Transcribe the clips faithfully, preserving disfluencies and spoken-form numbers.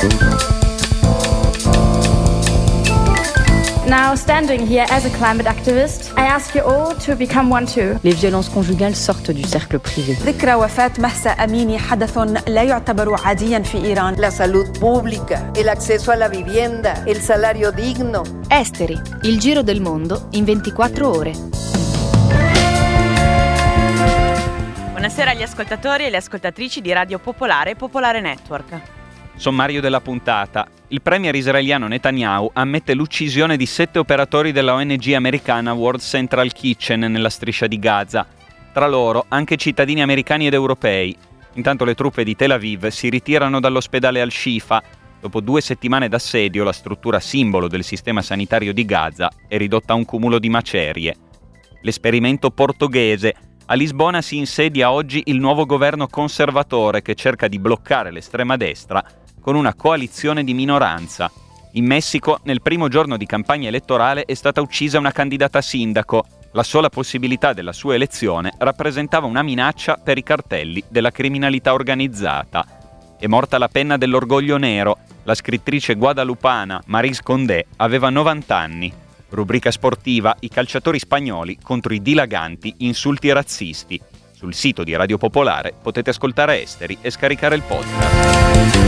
Now, standing here as a climate activist, I ask you all to become one too. Les violences conjugales sortent du cercle privé. ذكرى وفاة مهسا أميني حدث لا يعتبر عاديا في إيران. La salud pública, el acceso a la vivienda, el salario digno. Esteri, il giro del mondo in ventiquattro ore. Buonasera agli ascoltatori e alle ascoltatrici di Radio Popolare e Popolare Network. Sommario della puntata. Il premier israeliano Netanyahu ammette l'uccisione di sette operatori della O N G americana World Central Kitchen nella striscia di Gaza. Tra loro anche cittadini americani ed europei. Intanto le truppe di Tel Aviv si ritirano dall'ospedale Al-Shifa. Dopo due settimane d'assedio, la struttura simbolo del sistema sanitario di Gaza è ridotta a un cumulo di macerie. L'esperimento portoghese. A Lisbona si insedia oggi il nuovo governo conservatore che cerca di bloccare l'estrema destra con una coalizione di minoranza. In Messico, nel primo giorno di campagna elettorale, è stata uccisa una candidata a sindaco. La sola possibilità della sua elezione rappresentava una minaccia per i cartelli della criminalità organizzata. È morta la penna dell'orgoglio nero. La scrittrice guadalupana Maris Condé aveva novanta anni. Rubrica sportiva: i calciatori spagnoli contro i dilaganti insulti razzisti. Sul sito di Radio Popolare potete ascoltare Esteri e scaricare il podcast.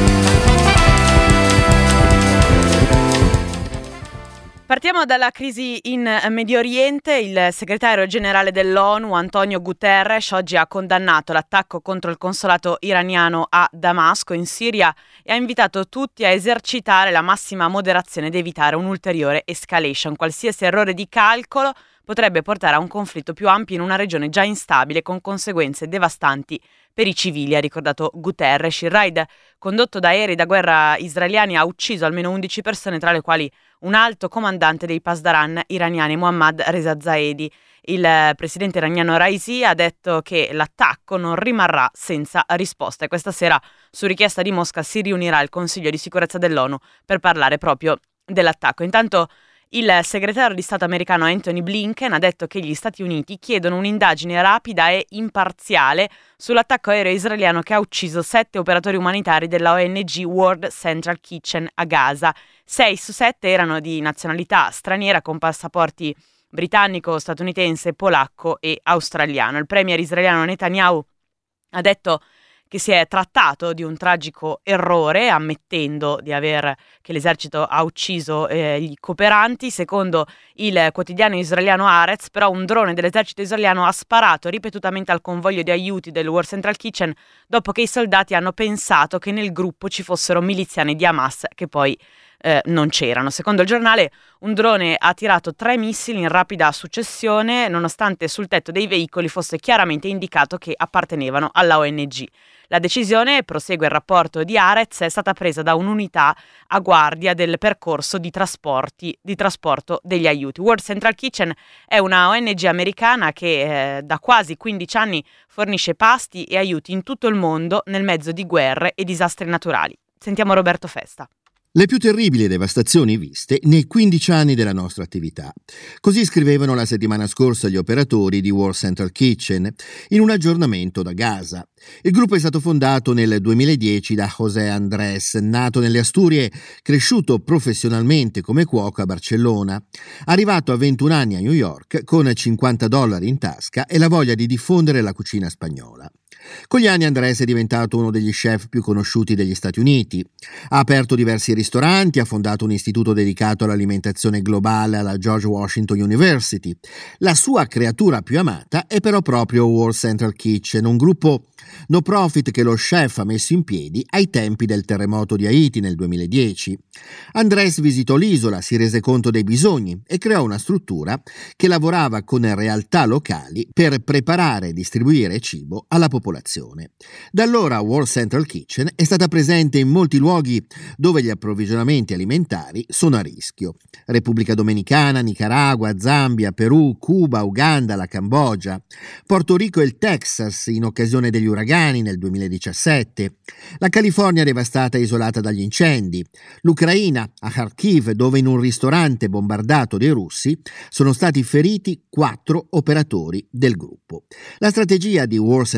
Partiamo dalla crisi in Medio Oriente. Il segretario generale dell'ONU, Antonio Guterres, oggi ha condannato l'attacco contro il consolato iraniano a Damasco, in Siria, e ha invitato tutti a esercitare la massima moderazione ed evitare un'ulteriore escalation. Qualsiasi errore di calcolo potrebbe portare a un conflitto più ampio in una regione già instabile, con conseguenze devastanti per i civili, ha ricordato Guterres. Il raid condotto da aerei da guerra israeliani ha ucciso almeno undici persone, tra le quali un alto comandante dei Pasdaran iraniani, Mohammad Reza Zaedi. Il presidente iraniano Raisi ha detto che l'attacco non rimarrà senza risposta e questa sera, su richiesta di Mosca, si riunirà il Consiglio di sicurezza dell'ONU per parlare proprio dell'attacco. Intanto il segretario di Stato americano Anthony Blinken ha detto che gli Stati Uniti chiedono un'indagine rapida e imparziale sull'attacco aereo israeliano che ha ucciso sette operatori umanitari della O N G World Central Kitchen a Gaza. Sei su sette erano di nazionalità straniera con passaporti britannico, statunitense, polacco e australiano. Il premier israeliano Netanyahu ha detto che si è trattato di un tragico errore, ammettendo di aver che l'esercito ha ucciso eh, gli cooperanti. Secondo il quotidiano israeliano Haaretz, però, un drone dell'esercito israeliano ha sparato ripetutamente al convoglio di aiuti del World Central Kitchen dopo che i soldati hanno pensato che nel gruppo ci fossero miliziani di Hamas, che poi Eh, non c'erano. Secondo il giornale, un drone ha tirato tre missili in rapida successione, nonostante sul tetto dei veicoli fosse chiaramente indicato che appartenevano alla O N G. La decisione, prosegue il rapporto di Haaretz, è stata presa da un'unità a guardia del percorso di trasporti di trasporto degli aiuti. World Central Kitchen è una O N G americana che eh, da quasi quindici anni fornisce pasti e aiuti in tutto il mondo nel mezzo di guerre e disastri naturali. Sentiamo Roberto Festa. Le più terribili devastazioni viste nei quindici anni della nostra attività. Così scrivevano la settimana scorsa gli operatori di World Central Kitchen in un aggiornamento da Gaza. Il gruppo è stato fondato nel duemiladieci da José Andrés, nato nelle Asturie, cresciuto professionalmente come cuoco a Barcellona, arrivato a ventuno anni a New York con cinquanta dollari in tasca e la voglia di diffondere la cucina spagnola. Con gli anni Andrés è diventato uno degli chef più conosciuti degli Stati Uniti. Ha aperto diversi ristoranti, ha fondato un istituto dedicato all'alimentazione globale alla George Washington University. La sua creatura più amata è però proprio World Central Kitchen, un gruppo no profit che lo chef ha messo in piedi ai tempi del terremoto di Haiti nel duemiladieci. Andrés visitò l'isola, si rese conto dei bisogni e creò una struttura che lavorava con realtà locali per preparare e distribuire cibo alla popolazione. Da allora World Central Kitchen è stata presente in molti luoghi dove gli approvvigionamenti alimentari sono a rischio. Repubblica Dominicana, Nicaragua, Zambia, Perù, Cuba, Uganda, la Cambogia, Porto Rico e il Texas in occasione degli uragani nel duemiladiciassette, la California devastata e isolata dagli incendi, l'Ucraina a Kharkiv dove in un ristorante bombardato dai russi sono stati feriti quattro operatori del gruppo. La strategia di World Central Kitchen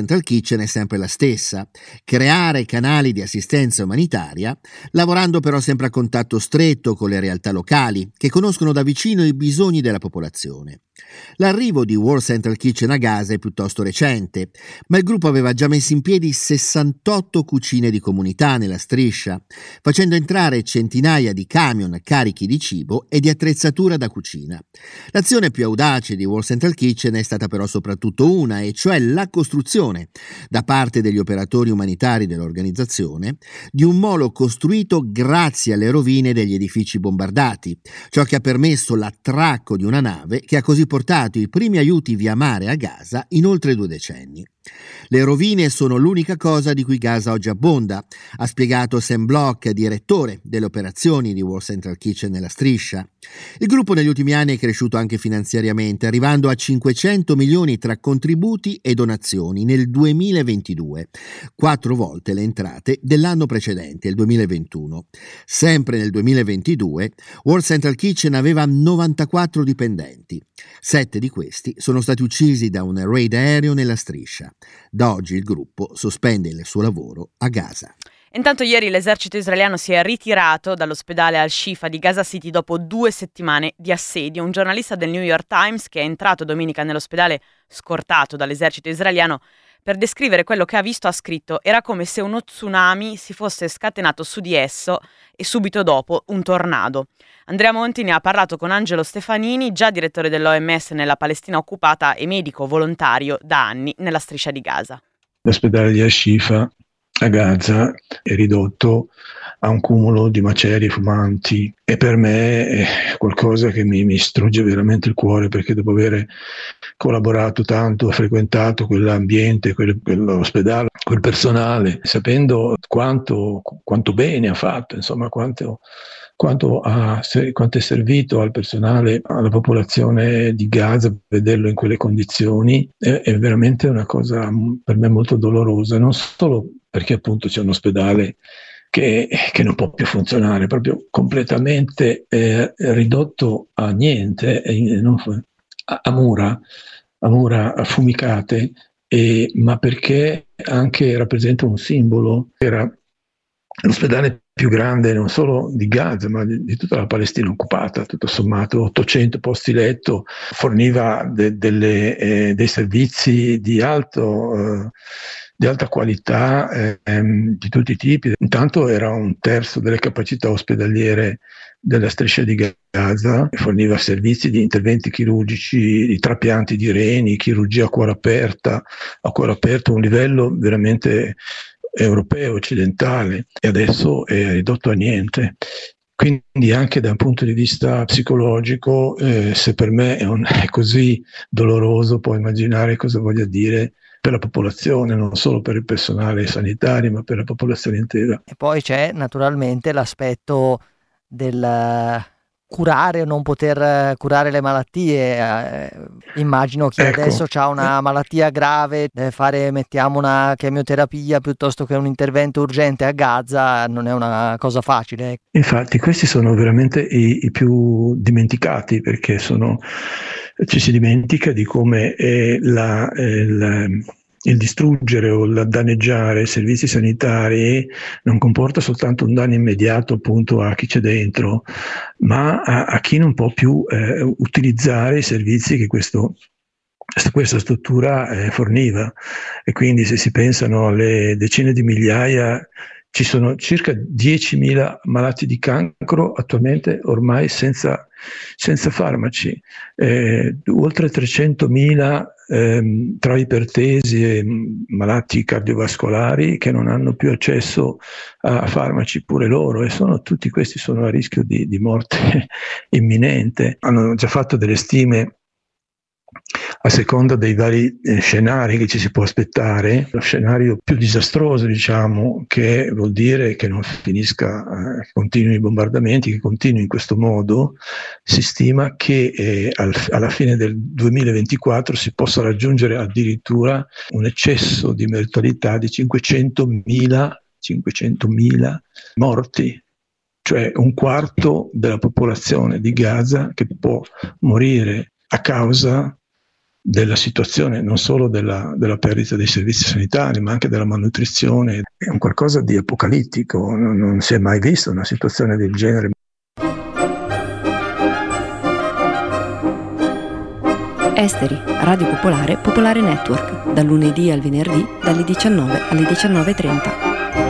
Kitchen è sempre la stessa: creare canali di assistenza umanitaria, lavorando però sempre a contatto stretto con le realtà locali che conoscono da vicino i bisogni della popolazione. L'arrivo di World Central Kitchen a Gaza è piuttosto recente, ma il gruppo aveva già messo in piedi sessantotto cucine di comunità nella striscia, facendo entrare centinaia di camion carichi di cibo e di attrezzatura da cucina. L'azione più audace di World Central Kitchen è stata però soprattutto una, e cioè la costruzione, da parte degli operatori umanitari dell'organizzazione, di un molo costruito grazie alle rovine degli edifici bombardati, ciò che ha permesso l'attracco di una nave che ha così portato i primi aiuti via mare a Gaza in oltre due decenni. Le rovine sono l'unica cosa di cui Gaza oggi abbonda, ha spiegato Sam Block, direttore delle operazioni di World Central Kitchen nella striscia. Il gruppo negli ultimi anni è cresciuto anche finanziariamente, arrivando a cinquecento milioni tra contributi e donazioni nel duemilaventidue, quattro volte le entrate dell'anno precedente, il duemilaventuno. Sempre nel duemilaventidue, World Central Kitchen aveva novantaquattro dipendenti. Sette di questi sono stati uccisi da un raid aereo nella striscia. Da oggi il gruppo sospende il suo lavoro a Gaza. Intanto ieri l'esercito israeliano si è ritirato dall'ospedale Al-Shifa di Gaza City dopo due settimane di assedio. Un giornalista del New York Times, che è entrato domenica nell'ospedale scortato dall'esercito israeliano, per descrivere quello che ha visto ha scritto: era come se uno tsunami si fosse scatenato su di esso e subito dopo un tornado. Andrea Monti ne ha parlato con Angelo Stefanini, già direttore dell'O M S nella Palestina occupata e medico volontario da anni nella striscia di Gaza. L'ospedale di Al-Shifa a Gaza è ridotto a un cumulo di macerie fumanti e per me è qualcosa che mi, mi strugge veramente il cuore, perché dopo aver collaborato tanto, frequentato quell'ambiente, quel, quell'ospedale, quel personale, sapendo quanto, quanto bene ha fatto, insomma quanto, quanto, ha, quanto è servito al personale, alla popolazione di Gaza, vederlo in quelle condizioni è, è veramente una cosa per me molto dolorosa, non solo perché appunto c'è un ospedale che, che non può più funzionare, proprio completamente eh, ridotto a niente, eh, non, a, a mura, a mura affumicate, e, ma perché anche rappresenta un simbolo. Era l'ospedale più grande non solo di Gaza, ma di, di tutta la Palestina occupata, tutto sommato ottocento posti letto, forniva de, delle, eh, dei servizi di alto eh, di alta qualità eh, di tutti i tipi. Intanto era un terzo delle capacità ospedaliere della striscia di Gaza, forniva servizi di interventi chirurgici, di trapianti di reni, chirurgia a cuore aperta, a cuore aperto, un livello veramente europeo, occidentale, e adesso è ridotto a niente. Quindi anche da un punto di vista psicologico, eh, se per me è, un, è così doloroso, puoi immaginare cosa voglia dire per la popolazione, non solo per il personale sanitario, ma per la popolazione intera. E poi c'è naturalmente l'aspetto del curare o non poter curare le malattie. Eh, immagino che ecco. Adesso c'ha una malattia grave, deve fare, mettiamo, una chemioterapia piuttosto che un intervento urgente a Gaza, non è una cosa facile. Infatti questi sono veramente i, i più dimenticati, perché sono, ci si dimentica di come è la, è la il distruggere o il danneggiare servizi sanitari non comporta soltanto un danno immediato appunto a chi c'è dentro, ma a, a chi non può più eh, utilizzare i servizi che questo, questa struttura eh, forniva. E quindi se si pensano alle decine di migliaia, ci sono circa diecimila malati di cancro attualmente ormai senza, senza farmaci, eh, oltre trecentomila ehm, tra ipertesi e malati cardiovascolari che non hanno più accesso a, a farmaci pure loro, e sono, tutti questi sono a rischio di, di morte imminente. Hanno già fatto delle stime a seconda dei vari eh, scenari che ci si può aspettare. Lo scenario più disastroso, diciamo, che vuol dire che non finisca, eh, che continui i bombardamenti, che continui in questo modo, si stima che eh, al, alla fine del duemilaventiquattro si possa raggiungere addirittura un eccesso di mortalità di cinquecentomila morti, cioè un quarto della popolazione di Gaza che può morire a causa della situazione, non solo della, della perdita dei servizi sanitari, ma anche della malnutrizione. È un qualcosa di apocalittico, non, non si è mai visto una situazione del genere. Esteri, Radio Popolare, Popolare Network, dal lunedì al venerdì, dalle diciannove alle diciannove e trenta.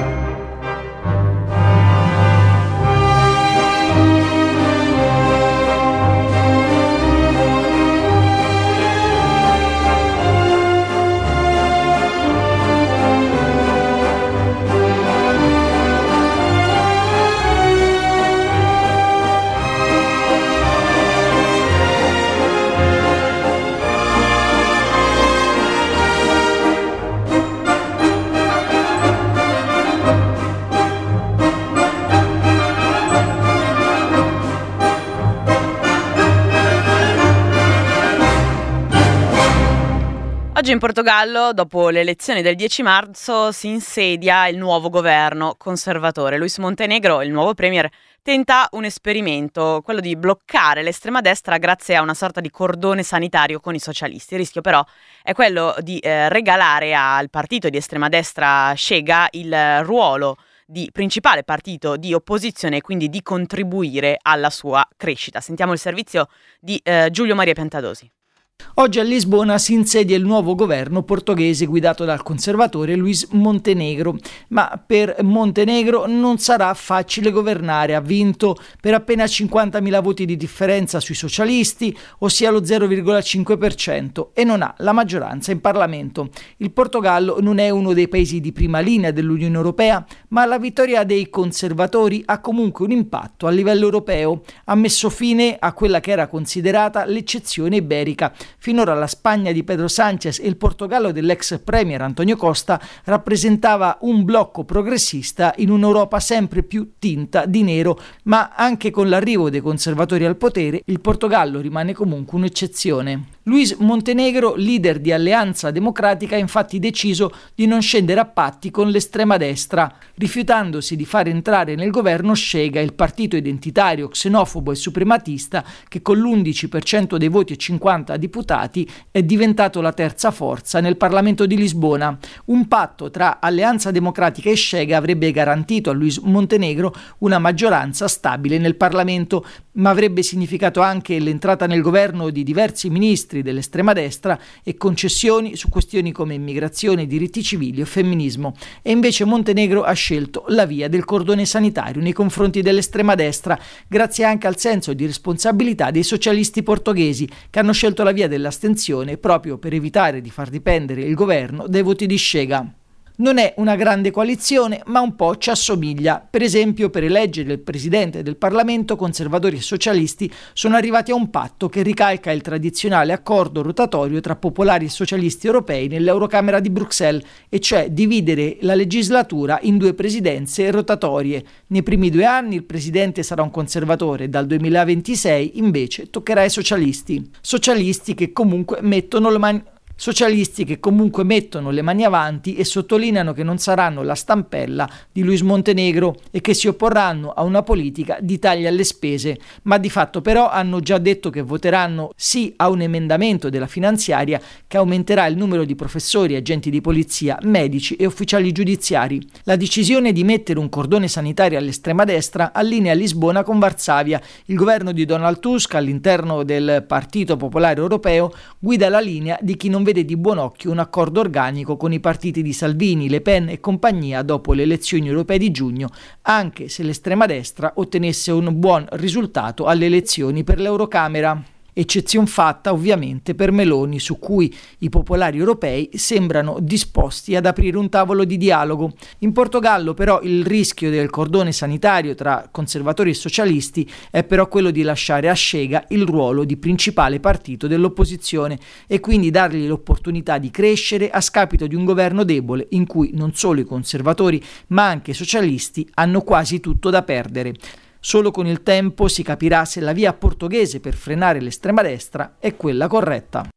Oggi in Portogallo, dopo le elezioni del dieci marzo, si insedia il nuovo governo conservatore. Luis Montenegro, il nuovo premier, tenta un esperimento, quello di bloccare l'estrema destra grazie a una sorta di cordone sanitario con i socialisti. Il rischio però è quello di eh, regalare al partito di estrema destra Chega il ruolo di principale partito di opposizione e quindi di contribuire alla sua crescita. Sentiamo il servizio di eh, Giulio Maria Piantadosi. Oggi a Lisbona si insedia il nuovo governo portoghese guidato dal conservatore Luis Montenegro, ma per Montenegro non sarà facile governare. Ha vinto per appena cinquantamila voti di differenza sui socialisti, ossia lo zero virgola cinque per cento, e non ha la maggioranza in Parlamento. Il Portogallo non è uno dei paesi di prima linea dell'Unione Europea, ma la vittoria dei conservatori ha comunque un impatto a livello europeo. Ha messo fine a quella che era considerata l'eccezione iberica. Finora la Spagna di Pedro Sánchez e il Portogallo dell'ex premier Antonio Costa rappresentava un blocco progressista in un'Europa sempre più tinta di nero, ma anche con l'arrivo dei conservatori al potere il Portogallo rimane comunque un'eccezione. Luis Montenegro, leader di Alleanza Democratica, ha infatti deciso di non scendere a patti con l'estrema destra, rifiutandosi di far entrare nel governo Chega, il partito identitario, xenofobo e suprematista che con l'undici per cento dei voti e cinquanta deputati è diventato la terza forza nel Parlamento di Lisbona. Un patto tra Alleanza Democratica e Chega avrebbe garantito a Luis Montenegro una maggioranza stabile nel Parlamento, ma avrebbe significato anche l'entrata nel governo di diversi ministri dell'estrema destra e concessioni su questioni come immigrazione, diritti civili o femminismo. E invece Montenegro ha scelto la via del cordone sanitario nei confronti dell'estrema destra, grazie anche al senso di responsabilità dei socialisti portoghesi, che hanno scelto la via dell'astensione proprio per evitare di far dipendere il governo dai voti di Chega. Non è una grande coalizione, ma un po' ci assomiglia. Per esempio, per eleggere il presidente del Parlamento, conservatori e socialisti sono arrivati a un patto che ricalca il tradizionale accordo rotatorio tra popolari e socialisti europei nell'Eurocamera di Bruxelles, e cioè dividere la legislatura in due presidenze rotatorie. Nei primi due anni il presidente sarà un conservatore, dal duemilaventisei invece toccherà ai socialisti. Socialisti che comunque mettono le mani... Socialisti che comunque mettono le mani avanti e sottolineano che non saranno la stampella di Luis Montenegro e che si opporranno a una politica di tagli alle spese, ma di fatto però hanno già detto che voteranno sì a un emendamento della finanziaria che aumenterà il numero di professori, agenti di polizia, medici e ufficiali giudiziari. La decisione di mettere un cordone sanitario all'estrema destra allinea Lisbona con Varsavia. Il governo di Donald Tusk, all'interno del Partito Popolare Europeo, guida la linea di chi non vede di buon occhio un accordo organico con i partiti di Salvini, Le Pen e compagnia dopo le elezioni europee di giugno, anche se l'estrema destra ottenesse un buon risultato alle elezioni per l'Eurocamera. Eccezion fatta ovviamente per Meloni, su cui i popolari europei sembrano disposti ad aprire un tavolo di dialogo. In Portogallo però il rischio del cordone sanitario tra conservatori e socialisti è però quello di lasciare a Chega il ruolo di principale partito dell'opposizione e quindi dargli l'opportunità di crescere a scapito di un governo debole in cui non solo i conservatori ma anche i socialisti hanno quasi tutto da perdere. Solo con il tempo si capirà se la via portoghese per frenare l'estrema destra è quella corretta.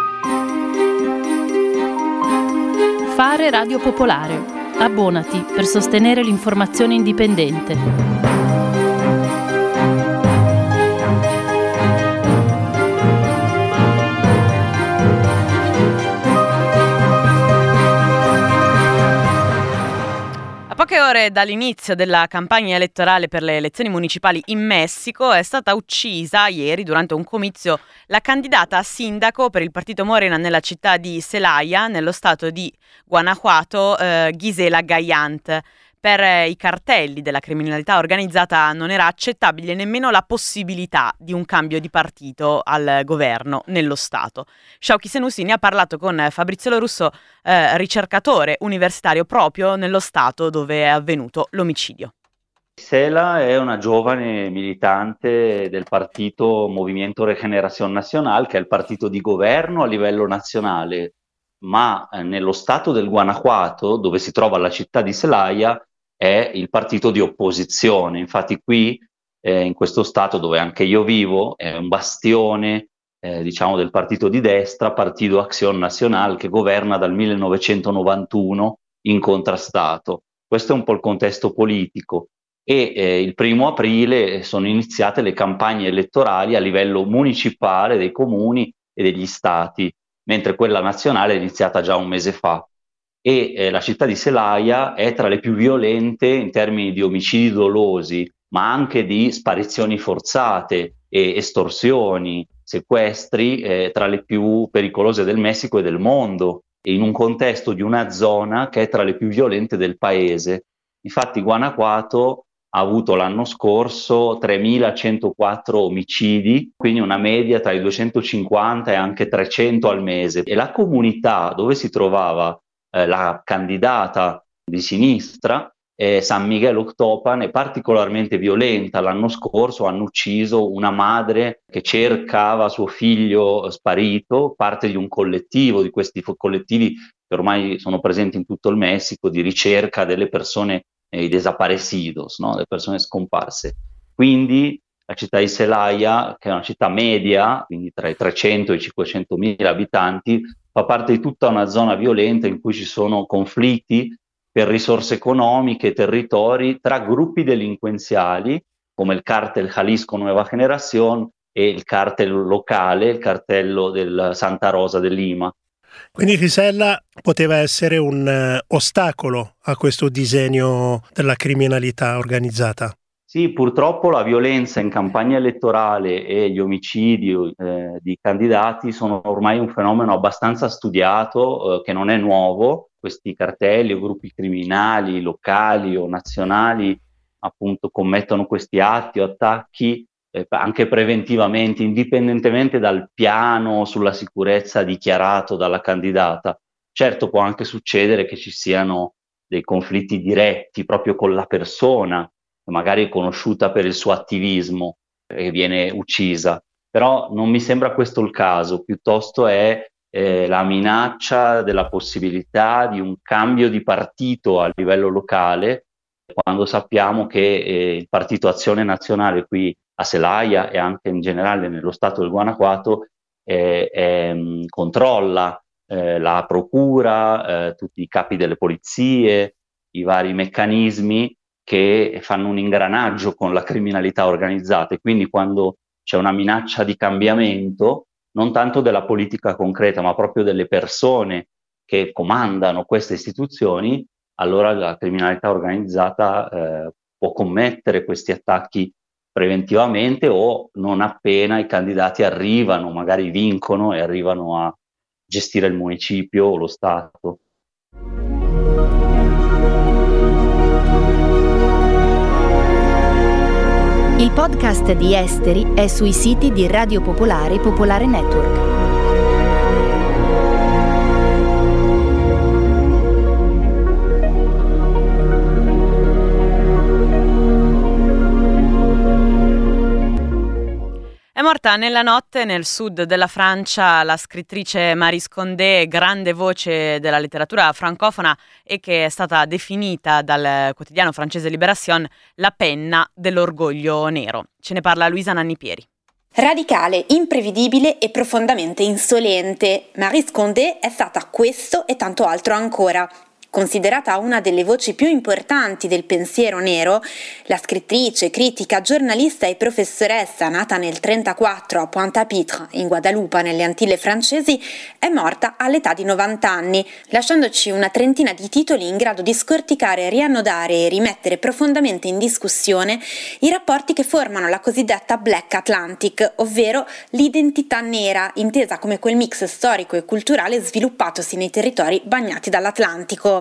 Fare Radio Popolare. Abbonati per sostenere l'informazione indipendente. A poche ore dall'inizio della campagna elettorale per le elezioni municipali in Messico è stata uccisa ieri durante un comizio la candidata a sindaco per il partito Morena nella città di Celaya, nello stato di Guanajuato, eh, Gisela Gayant. Per eh, i cartelli della criminalità organizzata non era accettabile nemmeno la possibilità di un cambio di partito al governo nello Stato. Shauki Senussi ne ha parlato con Fabrizio Lo Russo, eh, ricercatore universitario proprio nello Stato dove è avvenuto l'omicidio. Gisela è una giovane militante del partito Movimiento Regeneración Nacional, che è il partito di governo a livello nazionale, ma eh, nello stato del Guanajuato, dove si trova la città di Celaya, è il partito di opposizione. Infatti qui, eh, in questo stato dove anche io vivo, è un bastione eh, diciamo del partito di destra, Partido Acción Nacional, che governa dal millenovecentonovantuno incontrastato. Questo è un po' il contesto politico. E eh, il primo aprile sono iniziate le campagne elettorali a livello municipale dei comuni e degli stati, mentre quella nazionale è iniziata già un mese fa. E eh, la città di Celaya è tra le più violente in termini di omicidi dolosi, ma anche di sparizioni forzate e estorsioni, sequestri, eh, tra le più pericolose del Messico e del mondo, e in un contesto di una zona che è tra le più violente del paese. Infatti Guanajuato ha avuto l'anno scorso tremilacentoquattro omicidi, quindi una media tra i duecentocinquanta e anche trecento al mese. E la comunità dove si trovava eh, la candidata di sinistra, eh, San Miguel Octopan, è particolarmente violenta. L'anno scorso hanno ucciso una madre che cercava suo figlio sparito, parte di un collettivo, di questi collettivi che ormai sono presenti in tutto il Messico, di ricerca delle persone, i desaparecidos, no? Le persone scomparse. Quindi la città di Celaya, che è una città media, quindi tra i trecento e i cinquecentomila abitanti, fa parte di tutta una zona violenta in cui ci sono conflitti per risorse economiche e territori tra gruppi delinquenziali, come il cartel Jalisco Nueva Generación e il cartel locale, il cartello del Santa Rosa de Lima. Quindi Gisela poteva essere un uh, ostacolo a questo disegno della criminalità organizzata. Sì, purtroppo la violenza in campagna elettorale e gli omicidi eh, di candidati sono ormai un fenomeno abbastanza studiato, eh, che non è nuovo. Questi cartelli o gruppi criminali locali o nazionali appunto commettono questi atti o attacchi eh, anche preventivamente, indipendentemente dal piano sulla sicurezza dichiarato dalla candidata. Certo, può anche succedere che ci siano dei conflitti diretti proprio con la persona, magari conosciuta per il suo attivismo, e viene uccisa. Però non mi sembra questo il caso, piuttosto è eh, la minaccia della possibilità di un cambio di partito a livello locale, quando sappiamo che eh, il Partito Azione Nazionale qui a Celaya e anche in generale nello stato del Guanajuato eh, eh, controlla eh, la procura, eh, tutti i capi delle polizie, i vari meccanismi che fanno un ingranaggio con la criminalità organizzata. E quindi quando c'è una minaccia di cambiamento, non tanto della politica concreta, ma proprio delle persone che comandano queste istituzioni, allora la criminalità organizzata eh, può commettere questi attacchi preventivamente o non appena i candidati arrivano, magari vincono e arrivano a gestire il municipio o lo Stato. Il podcast di Esteri è sui siti di Radio Popolare e Popolare Network. È morta nella notte nel sud della Francia la scrittrice Maryse Condé, grande voce della letteratura francofona e che è stata definita dal quotidiano francese Libération la penna dell'orgoglio nero. Ce ne parla Luisa Nannipieri. Radicale, imprevedibile e profondamente insolente, Maryse Condé è stata questo e tanto altro ancora. Considerata una delle voci più importanti del pensiero nero, la scrittrice, critica, giornalista e professoressa nata nel trentaquattro a Pointe-à-Pitre, in Guadalupe, nelle Antille francesi, è morta all'età di novanta anni, lasciandoci una trentina di titoli in grado di scorticare, riannodare e rimettere profondamente in discussione i rapporti che formano la cosiddetta Black Atlantic, ovvero l'identità nera, intesa come quel mix storico e culturale sviluppatosi nei territori bagnati dall'Atlantico.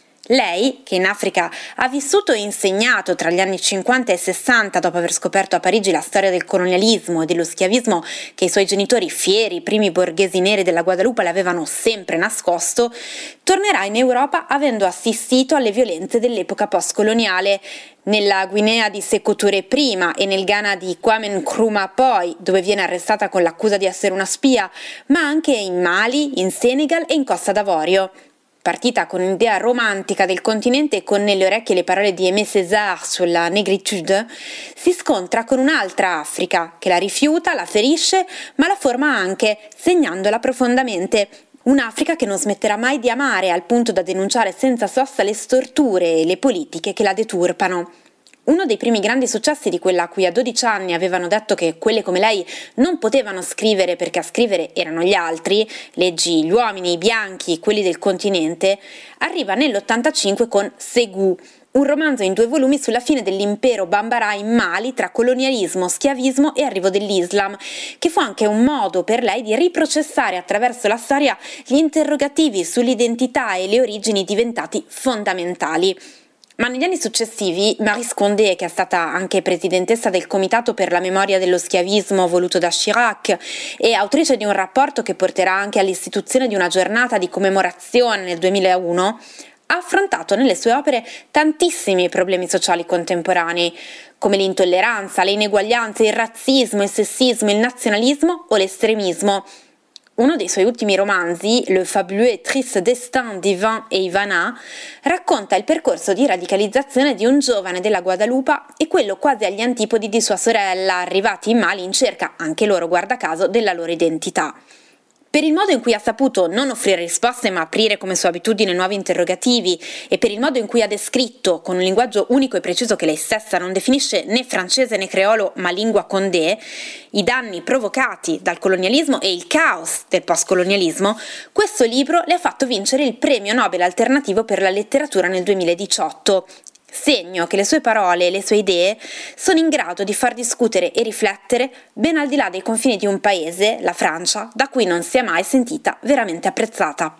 Lei, che in Africa ha vissuto e insegnato tra gli anni cinquanta e sessanta dopo aver scoperto a Parigi la storia del colonialismo e dello schiavismo che i suoi genitori fieri, primi borghesi neri della Guadalupe, le avevano sempre nascosto, tornerà in Europa avendo assistito alle violenze dell'epoca postcoloniale. Nella Guinea di Sékou Touré prima e nel Ghana di Kwame Nkrumah poi, dove viene arrestata con l'accusa di essere una spia, ma anche in Mali, in Senegal e in Costa d'Avorio. Partita con un'idea romantica del continente e con nelle orecchie le parole di Aimé Césaire sulla négritude, si scontra con un'altra Africa che la rifiuta, la ferisce, ma la forma anche, segnandola profondamente. Un'Africa che non smetterà mai di amare al punto da denunciare senza sosta le storture e le politiche che la deturpano. Uno dei primi grandi successi di quella a cui a dodici anni avevano detto che quelle come lei non potevano scrivere perché a scrivere erano gli altri, leggi gli uomini, i bianchi, quelli del continente, arriva nell'ottantacinque con Ségou, un romanzo in due volumi sulla fine dell'impero Bambara in Mali tra colonialismo, schiavismo e arrivo dell'Islam, che fu anche un modo per lei di riprocessare attraverso la storia gli interrogativi sull'identità e le origini diventati fondamentali. Ma negli anni successivi Maryse Condé, che è stata anche presidentessa del Comitato per la memoria dello schiavismo voluto da Chirac e autrice di un rapporto che porterà anche all'istituzione di una giornata di commemorazione nel duemilauno, ha affrontato nelle sue opere tantissimi problemi sociali contemporanei, come l'intolleranza, le ineguaglianze, il razzismo, il sessismo, il nazionalismo o l'estremismo. Uno dei suoi ultimi romanzi, Le fabuleux et triste destin d'Ivan e Ivana, racconta il percorso di radicalizzazione di un giovane della Guadalupe e quello quasi agli antipodi di sua sorella, arrivati in Mali in cerca, anche loro guarda caso, della loro identità. Per il modo in cui ha saputo non offrire risposte ma aprire come sua abitudine nuovi interrogativi e per il modo in cui ha descritto, con un linguaggio unico e preciso che lei stessa non definisce né francese né creolo ma lingua condé, i danni provocati dal colonialismo e il caos del postcolonialismo, questo libro le ha fatto vincere il premio Nobel alternativo per la letteratura nel duemiladiciotto. Segno che le sue parole e le sue idee sono in grado di far discutere e riflettere ben al di là dei confini di un paese, la Francia, da cui non si è mai sentita veramente apprezzata.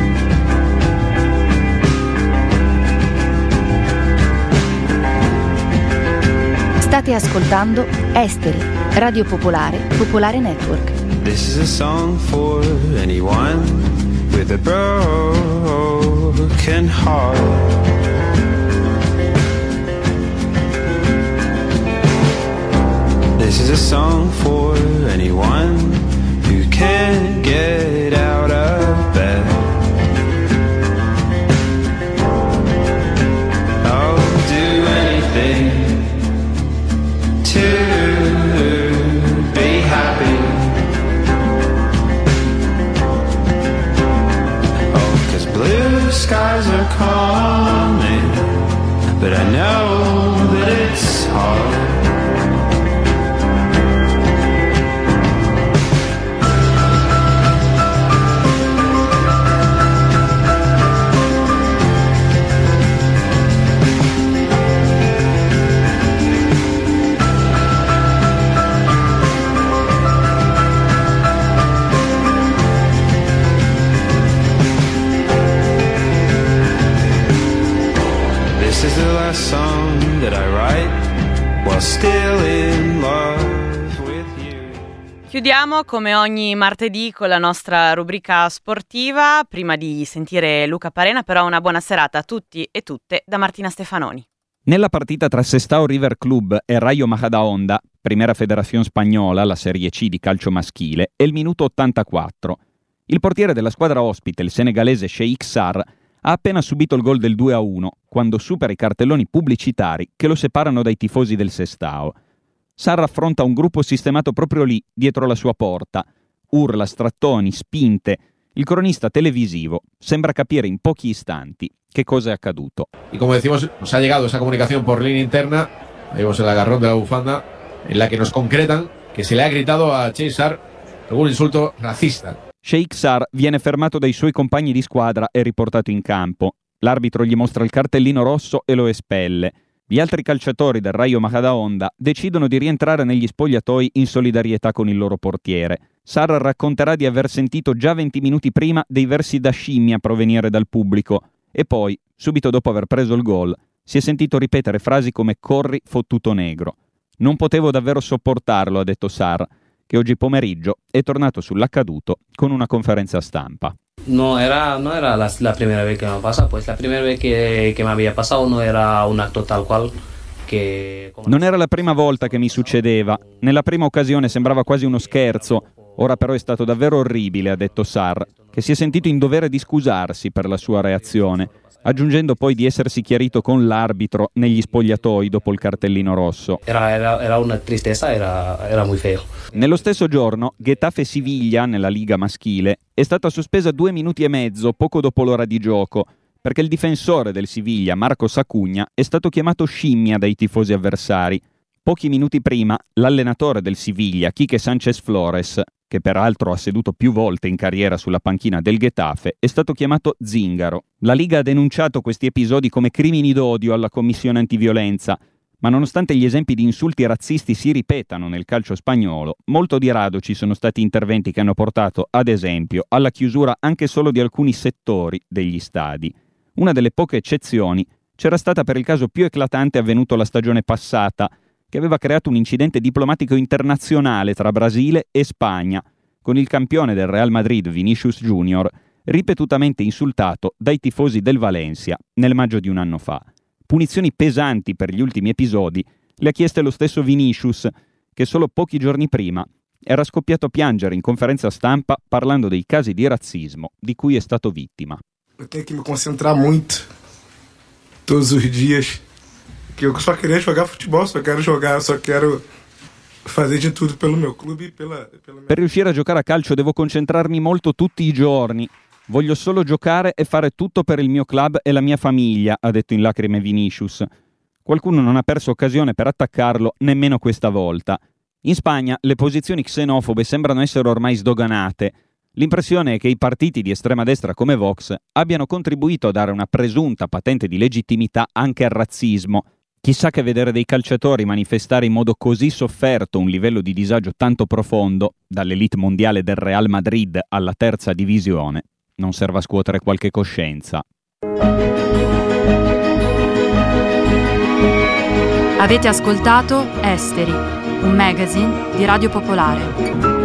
State ascoltando Esteri, Radio Popolare, Popolare Network. This is a song for anyone with a broken heart. This is a song for anyone who can't get out of bed. I'll do anything to be happy. Oh, 'cause blue skies are coming, but I know that it's hard. This is the last song that I write while still in love with you. Chiudiamo come ogni martedì con la nostra rubrica sportiva. Prima di sentire Luca Parena, però, una buona serata a tutti e tutte da Martina Stefanoni. Nella partita tra Sestao River Club e Rayo Majadahonda, Primera Federación Spagnola, la Serie C di calcio maschile, è il minuto ottantaquattro. Il portiere della squadra ospite, il senegalese Sheikh Sarr, ha appena subito il gol del due a uno quando supera i cartelloni pubblicitari che lo separano dai tifosi del Sestao. Sarr affronta un gruppo sistemato proprio lì, dietro la sua porta. Urla, strattoni, spinte. Il cronista televisivo sembra capire in pochi istanti che cosa è accaduto. Y como decimos, nos ha llegado esa comunicación por línea interna, vemos el agarrón de la bufanda, en la que nos concretan que se le ha gritado a Sheikh Sarr algún insulto racista. Sheikh Sarr viene fermato dai suoi compagni di squadra e riportato in campo. L'arbitro gli mostra il cartellino rosso e lo espelle. Gli altri calciatori del Rayo Majadahonda decidono di rientrare negli spogliatoi in solidarietà con il loro portiere. Sarr racconterà di aver sentito già venti minuti prima dei versi da scimmia provenire dal pubblico e poi, subito dopo aver preso il gol, si è sentito ripetere frasi come «corri, fottuto negro». «Non potevo davvero sopportarlo», ha detto Sarr, che oggi pomeriggio è tornato sull'accaduto con una conferenza stampa. No era, no era la, la primera vez que me pasa, pues la primera vez que, que me había pasado no era un acto tal cual que... Non era la prima volta che mi succedeva. Nella prima occasione sembrava quasi uno scherzo, ora però è stato davvero orribile, ha detto Sarr, che si è sentito in dovere di scusarsi per la sua reazione, aggiungendo poi di essersi chiarito con l'arbitro negli spogliatoi dopo il cartellino rosso. Era, era, era una tristezza, era, era muy feo. Nello stesso giorno, Getafe Siviglia, nella Liga maschile, è stata sospesa due minuti e mezzo poco dopo l'ora di gioco, perché il difensore del Siviglia, Marcos Acugna, è stato chiamato scimmia dai tifosi avversari. Pochi minuti prima, l'allenatore del Siviglia, Quique Sánchez Flores, che peraltro ha seduto più volte in carriera sulla panchina del Getafe, è stato chiamato zingaro. La Liga ha denunciato questi episodi come crimini d'odio alla Commissione Antiviolenza, ma nonostante gli esempi di insulti razzisti si ripetano nel calcio spagnolo, molto di rado ci sono stati interventi che hanno portato, ad esempio, alla chiusura anche solo di alcuni settori degli stadi. Una delle poche eccezioni c'era stata per il caso più eclatante avvenuto la stagione passata, che aveva creato un incidente diplomatico internazionale tra Brasile e Spagna, con il campione del Real Madrid Vinicius Junior ripetutamente insultato dai tifosi del Valencia nel maggio di un anno fa. Punizioni pesanti per gli ultimi episodi le ha chieste lo stesso Vinicius, che solo pochi giorni prima era scoppiato a piangere in conferenza stampa parlando dei casi di razzismo di cui è stato vittima. Eu tenho que me concentrar muito todos os dias, que eu só queria jogar futebol, só quero jogar, só quero fazer de tudo pelo meu clube e pela, pela... Per riuscire a giocare a calcio devo concentrarmi molto tutti i giorni. Voglio solo giocare e fare tutto per il mio club e la mia famiglia, ha detto in lacrime Vinicius. Qualcuno non ha perso occasione per attaccarlo nemmeno questa volta. In Spagna le posizioni xenofobe sembrano essere ormai sdoganate. L'impressione è che i partiti di estrema destra come Vox abbiano contribuito a dare una presunta patente di legittimità anche al razzismo. Chissà che vedere dei calciatori manifestare in modo così sofferto un livello di disagio tanto profondo, dall'elite mondiale del Real Madrid alla terza divisione, non serva a scuotere qualche coscienza. Avete ascoltato Esteri, un magazine di Radio Popolare.